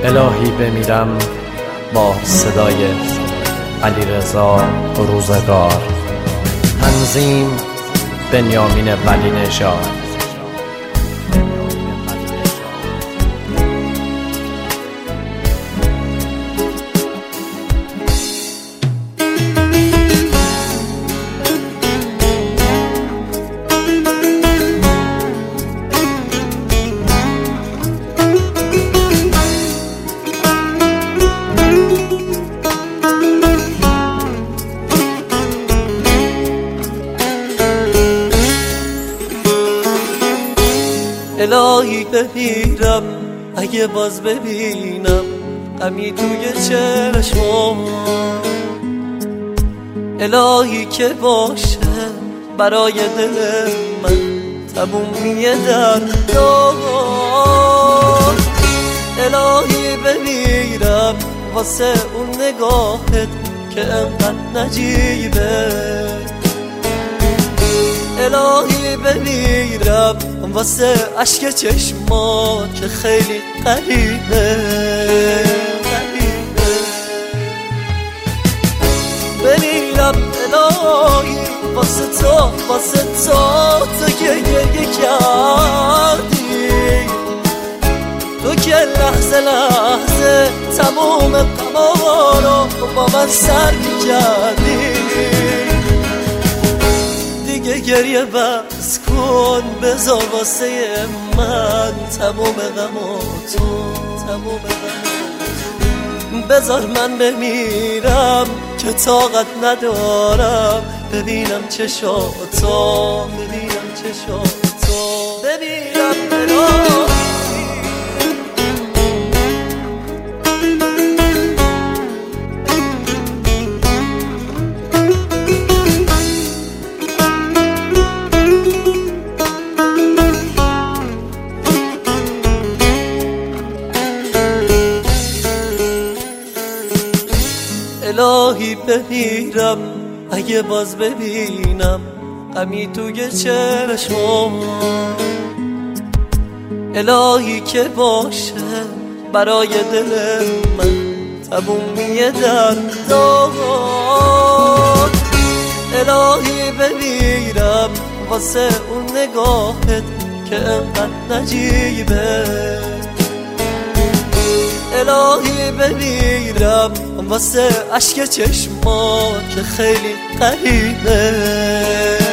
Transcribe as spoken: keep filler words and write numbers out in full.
الهی بمیرم با صدای علیرضا روزگار. تنظیم بنیامین ولی نژاد. الهی بمیرم اگه باز ببینم غمی توی چشمام. الهی که باشه برای دل من تمومیه در دار. الهی بمیرم واسه اون نگاهت که انقدر نجیبه. الهی بمیرم واسه عشق چشمات که خیلی قریبه. بمیرم الهی واسه تو، واسه تو تو که گریه کردی، تو که لحظه لحظه تموم غما رو با من سر می‌کردی. دیگه گریه بس کن، بذار واسه من تموم غماتو، تموم غماتو. بذار من بمیرم که طاقت ندارم ببینم چشاتو، ببینم چشاتو، ببینم الهی. الهی بمیرم اگه باز ببینم غمی توی چشمام. الهی که باشه برای دل من تمومیه در دار. الهی بمیرم واسه اون نگاهت که انقدر نجیبه. الهی بمیرم واسه عشق چشمات که خیلی قریبه.